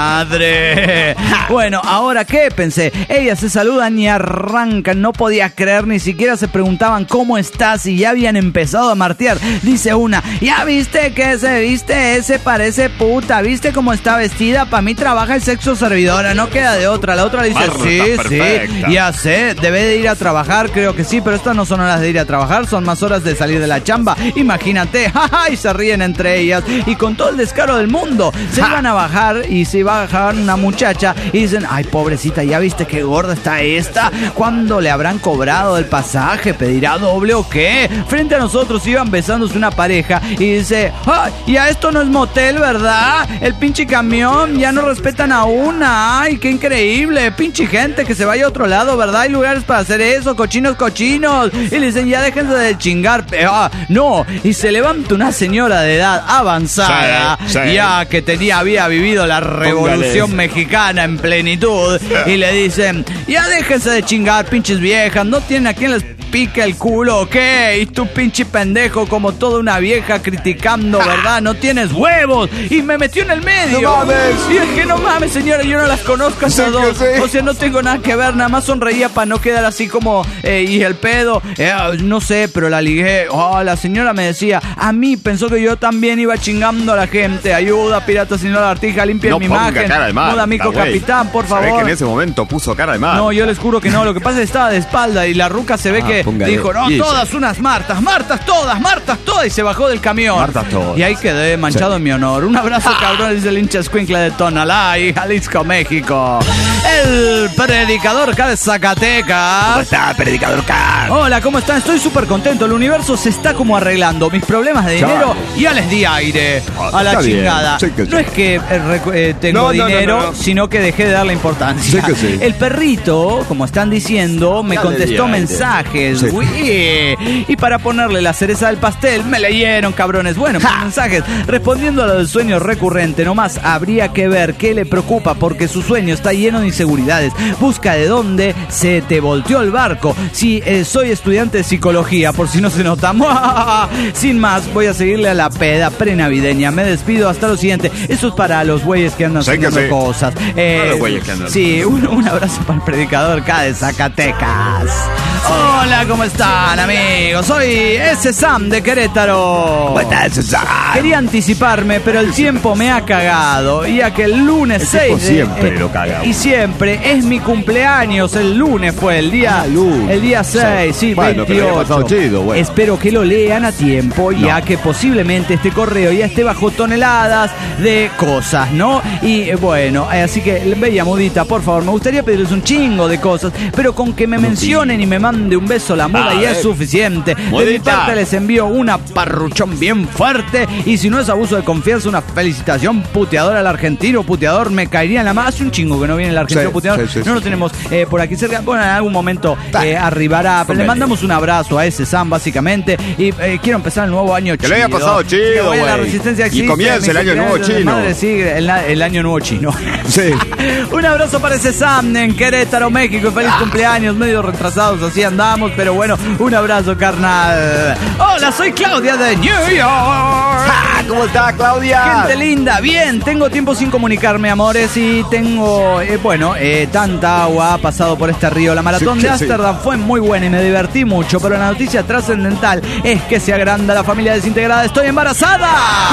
madre! Bueno, ¿ahora qué? Pensé. Ellas se saludan y arrancan. No podía creer, ni siquiera se preguntaban cómo estás y ya habían empezado a martear. Dice una, ¿ya viste que se viste ese? Parece puta. ¿Viste cómo está vestida? Para mí trabaja el sexo servidora, no queda de otra. La otra le dice, Marta, sí, perfecta. sí, ya sé, debe de ir a trabajar, creo que sí, pero estas no son horas de ir a trabajar, son más horas de salir de la chamba. Imagínate, jaja, y se ríen entre ellas. Y con todo el descaro del mundo, se iban a bajar y se iba a bajar una muchacha y dicen, ay, pobrecita, ¿ya viste qué gorda está esta? ¿Cuándo le habrán cobrado el pasaje? ¿Pedirá doble o qué? Frente a nosotros iban besándose una pareja y dice, ay, ya esto no es motel, ¿verdad? El pinche camión, ya no respetan a una. Ay, qué increíble. Pinche gente que se vaya a otro lado, ¿verdad? Hay lugares para hacer eso, cochinos, cochinos. Y le dicen, ya déjense de chingar. Ah, no. Y se levanta una señora de edad avanzada, Sí, sí. ya que tenía, había vivido la revolución Póngale. mexicana en plenitud. Y le dicen, ya déjense de chingar, pinches viejas. No tienen a quien les pica el culo, ¿ok? Y tú, pinche pendejo, como toda una vieja criticando, ¿verdad? No tienes huevos. Y me metió en el medio. No mames. Y es que no mames, señora, yo no las conozco a Sí esas que dos. sí. O sea, no tengo nada que ver, nada más sonreía para no quedar así como, eh, y el pedo, eh, no sé, pero la ligué. Oh, la señora me decía, a mí pensó que yo también iba chingando a la gente. Ayuda, pirata, señor Lagartija, limpia No mi ponga imagen. cara de Marta, Muda, mico, güey. capitán, por Se ve favor. que en ese momento puso cara de mal. No, yo les juro que no. Lo que pasa es que estaba de espalda y la ruca se ve Ah, que póngale. dijo, no, Y ella. todas unas Martas, Martas todas, Martas todas. Y se bajó del camión. Martas todas. Y ahí quedé manchado Sí. en mi honor. Un abrazo, cabrón, dice el hincha escuincla de Tonalá y Jalisco, México. El predicador K de Zacatecas. ¿Cómo está, predicador K? Hola, ¿cómo están? Estoy súper contento. El universo se está como arreglando. Mis problemas de dinero Chale. ya les di aire. Ah, A la está bien. chingada. Sí que sí. No es que eh, recu- eh, tengo No, no, no, dinero, no, no. sino que dejé de darle importancia. Sí que sí. El perrito, como están diciendo, me Ya le contestó di aire. mensajes. Sí. Uy. Y para ponerle la cereza del pastel, me leyeron, cabrones. Bueno, mis mensajes. Respondiendo a lo del sueño recurrente, nomás habría que ver qué le preocupa, porque su sueño está lleno de inseguridades. Busca de dónde se te volteó el barco. Si eh, soy estudiante de psicología, por si no se nota. Sin más, voy a seguirle a la peda prenavideña. Me despido hasta lo siguiente. Eso es para los güeyes que andan Sí que haciendo sí. cosas. Eh, Para los güeyes que andan. Sí, un, un abrazo para el predicador acá de Zacatecas. Hola, ¿cómo están, amigos? Soy ese Sam de Querétaro. ¿Cómo está, César? Quería anticiparme, pero el tiempo me ha cagado. Ya que el lunes El seis tiempo de, siempre lo caga. Y siempre es mi mi cumpleaños, el lunes fue, el día, ah, lunes. el día seis, sí, bueno, veintiocho. Chido, bueno. Espero que lo lean a tiempo, no. ya que posiblemente este correo ya esté bajo toneladas de cosas, ¿no? Y eh, bueno, eh, así que, bella mudita, por favor, me gustaría pedirles un chingo de cosas, pero con que me mencionen y me mande un beso la muda ah, ya eh. es suficiente. Mudita. De mi parte les envío una parruchón bien fuerte, y si no es abuso de confianza, una felicitación puteadora al argentino. Puteador me caería en la mano. Hace un chingo que no viene el argentino sí, puteador. Sí, sí, no sí, lo tenemos eh, por aquí cerca. Bueno, en algún momento eh, arribará. Pero le mandamos un abrazo a ese Sam, básicamente. Y eh, quiero empezar el nuevo año que chido. Que lo haya pasado chido, güey. La resistencia existe. Y comienza el año nuevo chino. Madre sigue el, el año nuevo chino. Sí. Un abrazo para ese Sam en Querétaro, México. Feliz ah. cumpleaños. Medio retrasados, así andamos. Pero bueno, un abrazo, carnal. Hola, soy Claudia de New York. Ah, ¿cómo está, Claudia? Gente linda. Bien, tengo tiempo sin comunicarme, amores. Y tengo, eh, bueno, eh, tanta agua ha pasado por este río. La maratón sí, de Ámsterdam sí. fue muy buena y me divertí mucho. Pero la noticia trascendental es que se agranda la familia desintegrada. ¡Estoy embarazada!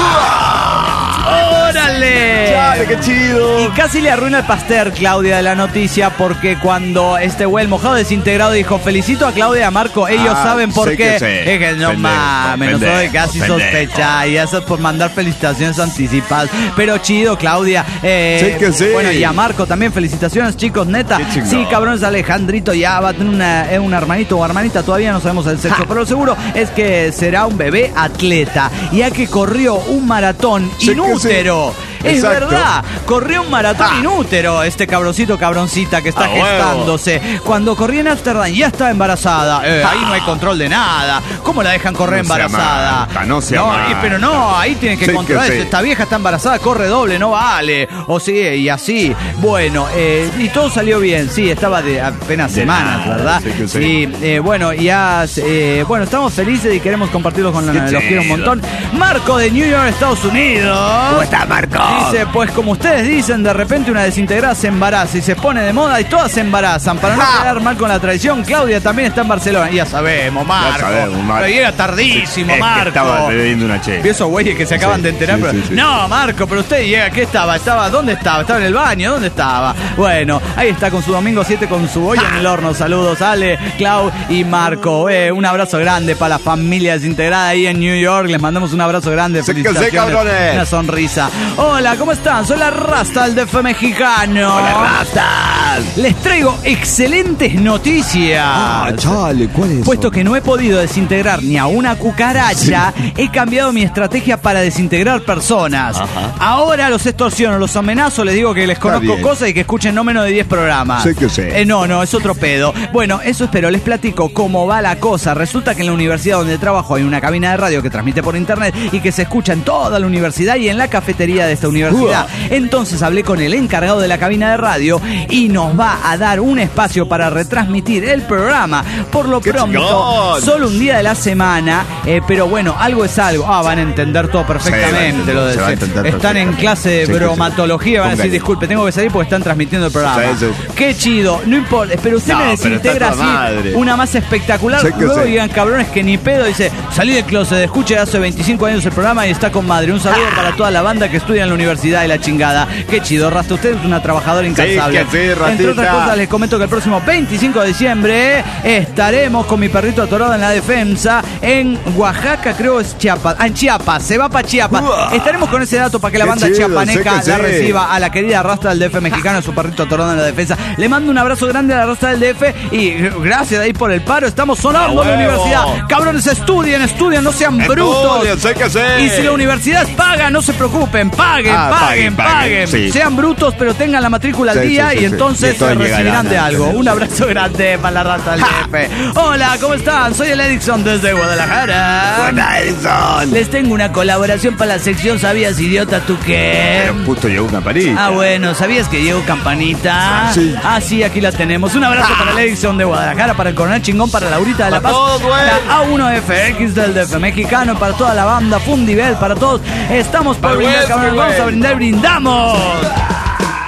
¡Órale! ¡Chale, qué chido! Y casi le arruina el pastel, Claudia, de la noticia, porque cuando este güey, el mojado desintegrado, dijo: felicito a Claudia y a Marco, ellos ah, saben por qué. Que es que no mames, nosotros casi sospecha, y eso es por mandar felicitaciones anticipadas. Pero chido, Claudia. Eh, sí que sí. Bueno, y a Marco también, felicitaciones, chicos, neta. Sí, cabrones, Alejandrito ya va a tener una, un hermanito o hermanita, todavía no sabemos el sexo, ja. pero lo seguro es que será un bebé atleta, ya que corrió un maratón sí inútero. Es Exacto. verdad, corrió un maratón ah. inútero este cabroncito, cabroncita que está ah, gestándose. Huevo. Cuando corría en Ámsterdam ya estaba embarazada. Eh, ah. Ahí no hay control de nada. ¿Cómo la dejan correr no embarazada? Marca, no se no, y, pero no, ahí tienen que sí, controlar. Que sí. Esta vieja está embarazada, corre doble, no vale. O sí, y así. Bueno, eh, y todo salió bien. Sí, estaba de apenas de semanas, nada, ¿verdad? Sí, sí. Y eh, bueno, ya, eh, bueno, estamos felices y queremos compartirlo con la, los quiero un montón. Marco de New York, Estados Unidos. ¿Cómo está, Marco? Dice, pues como ustedes dicen, de repente una desintegrada se embaraza y se pone de moda y todas se embarazan. Para no ah. quedar mal con la tradición, Claudia también está en Barcelona. Ya sabemos, Marco. Ya sabemos, Marco. Pero llega tardísimo, es Marco. Estaba bebiendo una che. Y esos güeyes que se acaban sí, de enterar. Sí, pero... sí, sí. No, Marco, pero usted llega, ¿qué estaba? estaba? ¿Dónde estaba? ¿Estaba en el baño? ¿Dónde estaba? Bueno, ahí está con su domingo siete con su olla ah. en el horno. Saludos, Ale, Clau y Marco. Eh, un abrazo grande para la familia desintegrada ahí en New York. Les mandamos un abrazo grande. Felicitaciones. Sí, una sonrisa. Hola, ¿cómo están? Soy la Rasta del D F mexicano. Hola, Rastas. Les traigo excelentes noticias. Ah, chale, ¿cuál es? Puesto que no he podido desintegrar ni a una cucaracha, sí. he cambiado mi estrategia para desintegrar personas. Ajá. Ahora los extorsiono, los amenazo, les digo que les conozco cosas y que escuchen no menos de diez programas. Sé que sé. Eh, no, no, es otro pedo. Bueno, eso espero, les platico cómo va la cosa. Resulta que en la universidad donde trabajo hay una cabina de radio que transmite por internet y que se escucha en toda la universidad y en la cafetería de esta universidad. Uh. Entonces hablé con el encargado de la cabina de radio y nos va a dar un espacio para retransmitir el programa. Por lo ¡Qué pronto, chingón! Solo un día de la semana, eh, pero bueno, algo es algo. Ah, van a entender todo perfectamente. Sí, lo de se, están perfecto. En clase de sí, bromatología, van a decir, disculpe, tengo que salir porque están transmitiendo el programa. Sí, sí. Qué chido, no importa, pero usted no, me desintegra así madre. Una masa espectacular. Sí, luego digan, cabrones, que ni pedo, dice, salí del closet, escuche hace veinticinco años el programa y está con madre. Un saludo ah. para toda la banda que estudia en la universidad y la chingada. Qué chido, Rasta, usted es una trabajadora incansable. Sí, que sí, entre otras cosas, les comento que el próximo veinticinco de diciembre estaremos con mi perrito atorado en la defensa en Oaxaca, creo es Chiapas. Ah, en Chiapas, se va para Chiapas. Uh, Estaremos con ese dato para que la banda chido, chiapaneca la sí. reciba a la querida Rasta del D F mexicano, su perrito atorado en la defensa. Le mando un abrazo grande a la Rasta del D F y gracias ahí por el paro. Estamos sonando en la universidad. Cabrones, estudien, estudien, no sean brutos. Estudien, sé que sé. Y si la universidad paga, no se preocupen, paguen, ah, paguen, paguen. paguen. Sí. Sean brutos, pero tengan la matrícula al sí, día sí, sí, y sí. entonces se recibirán de algo. Un abrazo grande para la Rasta del D F. Hola, ¿cómo están? Soy el Edison desde Guadalajara. Buena, Edison. Les tengo una colaboración para la sección ¿Sabías, idiota, tú qué? Pero justo llegó campanita. Ah, bueno, ¿sabías que llegó campanita? Sí. Ah, sí, aquí la tenemos. Un abrazo ah. para el Edison de Guadalajara, para el Coronel Chingón, para Laurita de La Paz, todos, para A uno F X del D F mexicano, para toda la banda Fundibel, para todos. Estamos por brindar, cabrón. Vamos a brindar, brindamos.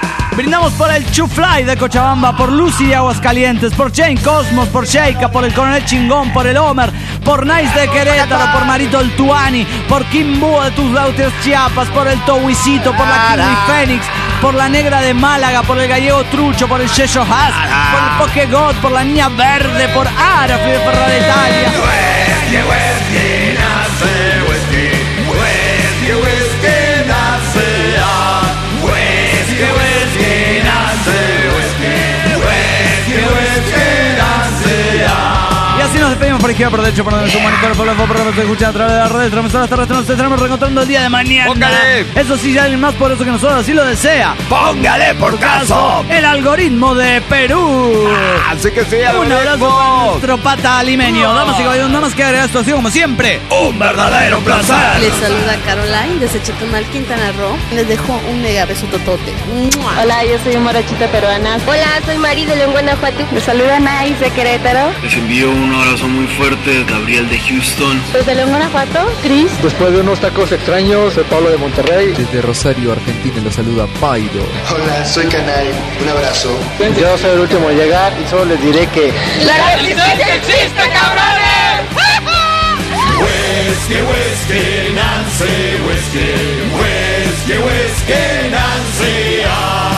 Brindamos por el Chufly de Cochabamba, por Lucy de Aguascalientes, por Jane Cosmos, por Sheika, por el Coronel Chingón, por el Homer, por Nice de Querétaro, por Marito el Tuani, por Kimbo de Tus Lautes Chiapas, por el Towisito, por la Kiwi Fénix, por la Negra de Málaga, por el Gallego Trucho, por el Checho Haas, por el Pokegod, por la Niña Verde, por Arafi de Ferrara Italia. Whisky, whisky, nace, whisky, whisky, whisky, nace, ah. Whisky, whisky, nace, whisky, whisky, whisky, nace, ah. Y así nos despedimos por izquierda, por derecho, por donde su monitor, por la foto, por donde se escucha a través de las redes, transmisoras terrestres. Nos estaremos reencontrando el día de mañana. ¡Póngale! Eso sí, ya alguien más poderoso que nosotros así lo desea. ¡Póngale por caso! El algoritmo de Perú. Así que sí, Un abrazo algoritmo. para nuestro pata alimenio. Damas y caballeros, nada más que agregar esto así como siempre. Un verdadero placer. Les saluda Caroline desde Chetumal, Quintana Roo. Les dejo un mega beso totote. ¡Mua! Hola, yo soy Morochita Peruana. Hola, soy Mari de León, Guanajuato. Les saluda Nais de Querétaro. Les envío un abrazo muy fuerte, Gabriel de Houston. Desde León, Guanajuato, Cris. Después de unos tacos extraños, soy Pablo de Monterrey. Desde Rosario, Argentina, los saluda Pairo. Hola, soy Canal. Un abrazo. Yo soy el último en llegar y solo les diré que... ¡La resistencia existe, cabrones! Whisky, whisky, Nancy, whisky, whisky, whisky, Nancy, ah.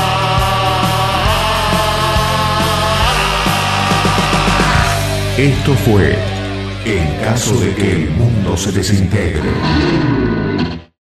Esto fue En caso de que el mundo se desintegre.